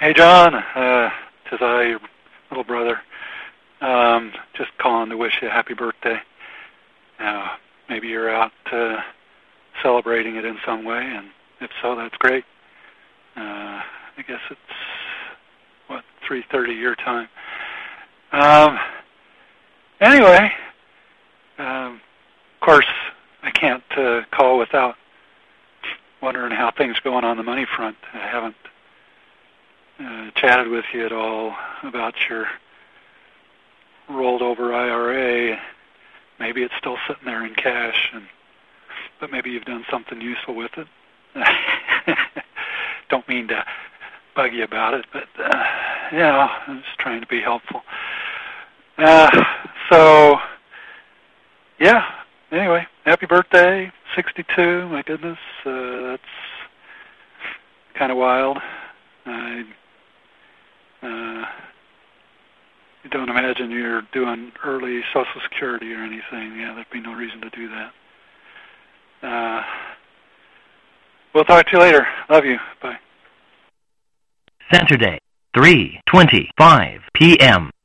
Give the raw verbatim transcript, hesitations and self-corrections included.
Hey, John. Uh, tis I, your little brother. Um, just calling to wish you a happy birthday. Uh, maybe you're out uh, celebrating it in some way, and if so, that's great. Uh, I guess it's, what, three thirty your time. Um, anyway, um, of course, I can't uh, call without wondering how things are going on the money front. I haven't uh, chatted with you at all about your rolled over I R A. Maybe it's still sitting there in cash, and but maybe you've done something useful with it. Don't mean to bug you about it, but uh, you know, I'm just trying to be helpful. Uh, so, yeah. Anyway, happy birthday, sixty-two. My goodness, uh, that's kind of wild. I uh, don't imagine you're doing early Social Security or anything. Yeah, there'd be no reason to do that. Uh, we'll talk to you later. Love you. Bye. Saturday, three twenty-five p m